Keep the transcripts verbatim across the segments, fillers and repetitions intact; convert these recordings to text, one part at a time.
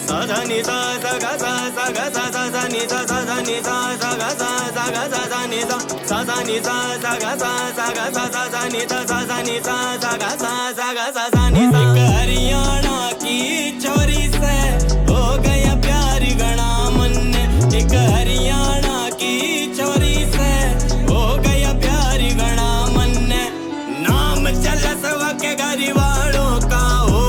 सा सा नि सा सा गा सा सा गा सा सा सा नि सा सा सा नि सा सा गा सा सा गा सा सा नि सा सा सा नि सा सा गा सा सा गा सा सा सा नि सा सा सा नि सा सा गा सा सा गा सा सा नि सा। हरियाणा की छोरी से हो गया प्यार घना मन, एक हरियाणा की छोरी से हो गया प्यार घना मन, नाम चला सवा के घर वालों का हो,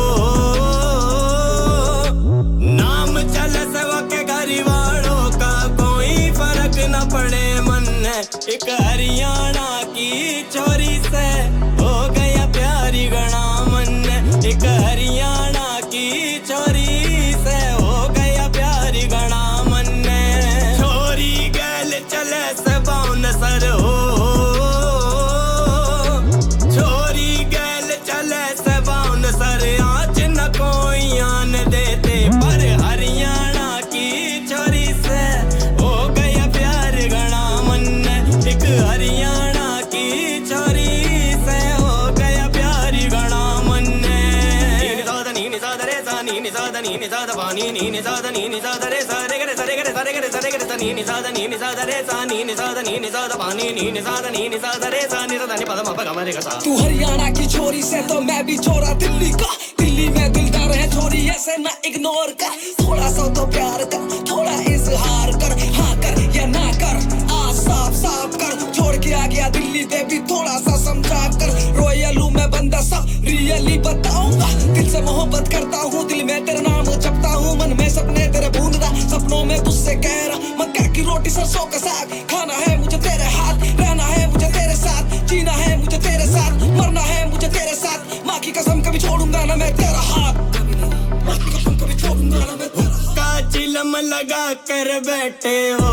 नाम चला सवा के घर वालों का, कोई फर्क न पड़े मन, एक हरियाणा की छोरी से हो गया प्यार घना मन, एक हरियाणा की छोरी से हो गया प्यार घना मन, छोरी गैल चले से बाउन सर हो, छोरी गैल चले से बाउन सर, आज न कोई आन देते, पर हरियाणा की छोरी से हो गया प्यार घना मन, एक हरियाणा की छोरी से हो गया प्यार घना मन। नी सा दा नी नी सा दा रे सा नी नी सा दा नी नी सा दा पा नी नी नी सा दा नी नी सा दा रे सा रे ग रे सा रे ग रे सा रे ग रे सा रे ग रे सा नी नी सा दा नी नी सा दा रे सा नी नी सा दा नी नी सा दा पा नी नी नी सा दा नी नी सा दा रे सा नी सा दा नी पा दा मा पा गा मा रे गा सा। तू हरियाणा की छोरी से तो मैं भी छोरा दिल्ली का, दिल्ली में दिलदार है छोरी ऐसे ना इग्नोर कर, थोड़ा सा तो प्यार कर, थोड़ा इजहार कर, हाँ कर या ना कर, आ साफ साफ कर, छोड़ के आ गया दिल्ली बेबी थोड़ा सा समझा कर, रॉयल हूँ मैं बंदा सब रियली बताऊंगा, दिल से मोहब्बत करता हूँ, दिल में तेरा नाम जपता हूँ, मन में सपने तेरे बूंददा, सपनों में तुझसे कह रहा, मक्का की रोटी सरसों का साग, खाना है मुझे तेरे हाथ, रहना है मुझे तेरे साथ, जीना है मुझे तेरे साथ, मरना है मुझे तेरे साथ, माँ की कसम कभी छोड़ूंगा ना मैं तेरा हाथ, माँ की कसम कभी छोड़ूंगा ना मैं तेरा हाथ। का चिलम लगा कर बैठे हो,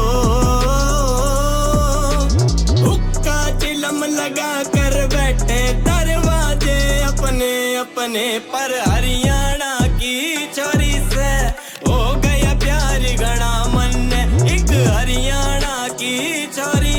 हुक्का चिलम लगा कर बैठे, दरवाजे अपने अपने, पर हरियाणा की छोरी से हो गया प्यार घना मन, एक हरियाणा की छोरी